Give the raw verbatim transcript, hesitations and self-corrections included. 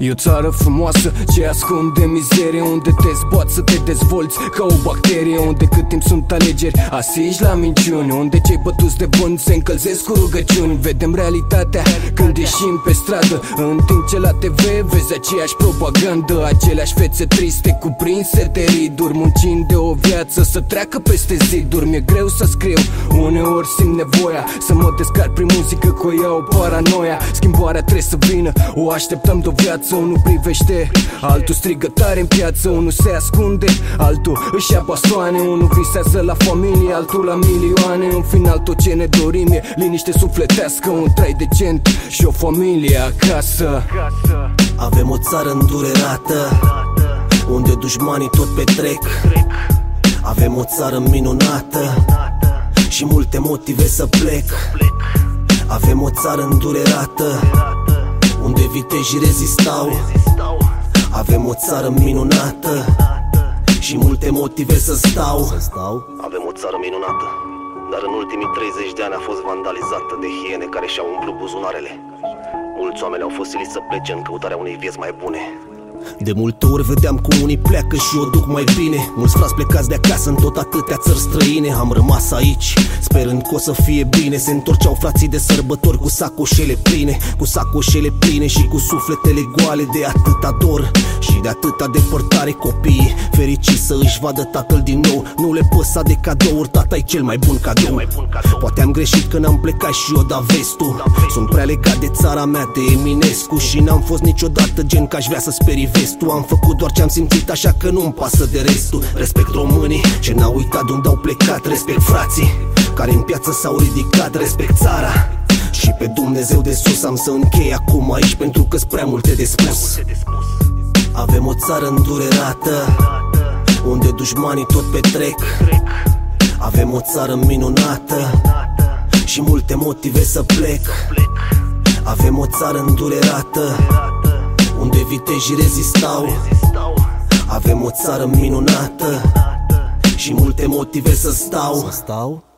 E o țară frumoasă ce ascunde mizerie, unde te zboți să te dezvolți ca o bacterie, unde cât timp sunt alegeri asiși la minciuni, unde cei bătuți de vânt se încălzesc cu rugăciuni. Vedem realitatea când ieșim pe stradă, în timp ce la T V vezi aceeași propagandă, aceleași fețe triste cuprinse de riduri, muncind de o viață să treacă peste ziduri. Mi-e greu să scriu, uneori simt nevoia să mă descarc prin muzică, că o iau paranoia. Schimbarea trebuie să vină, o așteptăm de o viață. Unul privește, altul strigă tare în piață, unul se ascunde, altul își ia bastoane, unul visează la familie, altul la milioane. În final tot ce ne dorim e liniște sufletească, un trai decent și o familie acasă. Avem o țară îndurerată, unde dușmanii tot petrec. Avem o țară minunată și multe motive să plec. Avem o țară îndurerată, unde vitejii rezistau. Avem o țară minunată și multe motive să stau. Avem o țară minunată, dar în ultimii treizeci de ani a fost vandalizată de hiene care și-au umplut buzunarele. Mulți oameni au fost siliți să plece în căutarea unei vieți mai bune. De multe ori vedeam cum unii pleacă și o duc mai bine. Mulți frați plecați de acasă în tot atâtea țări străine. Am rămas aici, sperând că o să fie bine. Se întorceau frații de sărbători cu sacoșele pline, cu sacoșele pline și cu sufletele goale de atâta dor și de atâta depărtare. Copiii fericiți să își vadă tatăl din nou, nu le păsa de cadouri, tata-i cel mai bun cadou. Poate am greșit când am plecat și eu da vestul. Sunt prea legat de țara mea, de Eminescu, și n-am fost niciodată gen că aș vrea să sperii vestul. Am făcut doar ce-am simțit, așa că nu-mi pasă de restul. Respect românii ce n-au uitat de unde au plecat. Respect frații care în piață s-au ridicat. Respect țara și pe Dumnezeu de sus. Am să închei acum aici pentru că-s prea multe de spus. Avem o țară îndurerată, unde dușmanii tot petrec. Avem o țară minunată și multe motive să plec. Avem o țară îndurerată, unde vitejii rezistau. Avem o țară minunată și multe motive să stau.